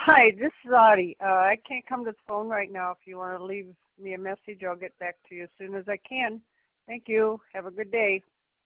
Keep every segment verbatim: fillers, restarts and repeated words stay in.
Hi, this is Audie. Uh, I can't come to the phone right now. If you want to leave me a message, I'll get back to you as soon as I can. Thank you. Have a good day.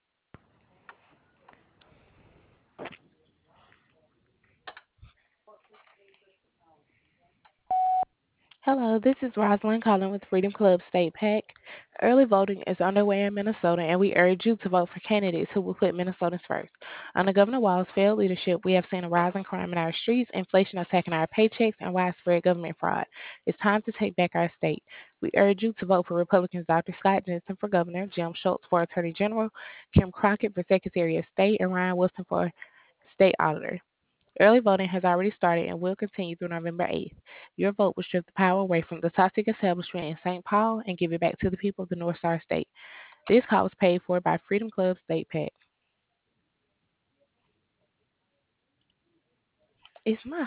Hello, this is Rosalind calling with Freedom Club State PAC. Early voting is underway in Minnesota, and we urge you to vote for candidates who will put Minnesotans first. Under Governor Walz's failed leadership, we have seen a rise in crime in our streets, inflation attacking our paychecks, and widespread government fraud. It's time to take back our state. We urge you to vote for Republicans Doctor Scott Jensen for governor, Jim Schultz for attorney general, Kim Crockett for secretary of state, and Ryan Wilson for state auditor. Early voting has already started and will continue through November eighth. Your vote will strip the power away from the toxic establishment in Saint Paul and give it back to the people of the North Star State. This call was paid for by Freedom Club State PAC. It's my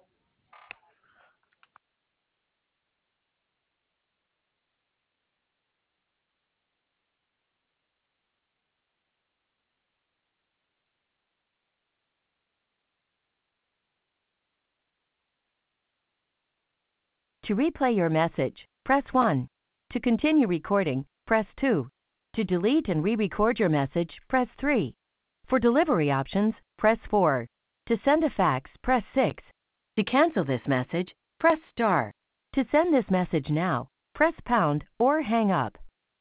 To replay your message, press one. To continue recording, press two. To delete and re-record your message, press three. For delivery options, press four. To send a fax, press six. To cancel this message, press star. To send this message now, press pound or hang up.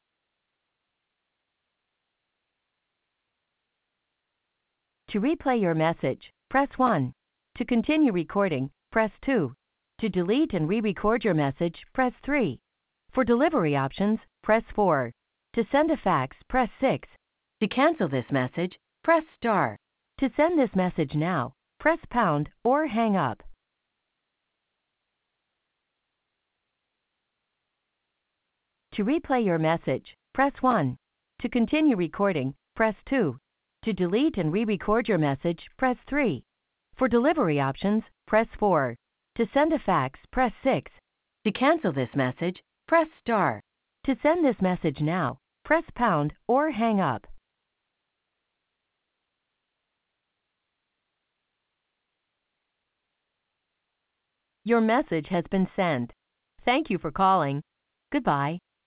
To replay your message, press one. To continue recording, press two. To delete and re-record your message, press three. For delivery options, press four. To send a fax, press six. To cancel this message, press star. To send this message now, press pound or hang up. To replay your message, press one. To continue recording, press two. To delete and re-record your message, press three. For delivery options, press four. To send a fax, press six. To cancel this message, press star. To send this message now, press pound or hang up. Your message has been sent. Thank you for calling. Goodbye.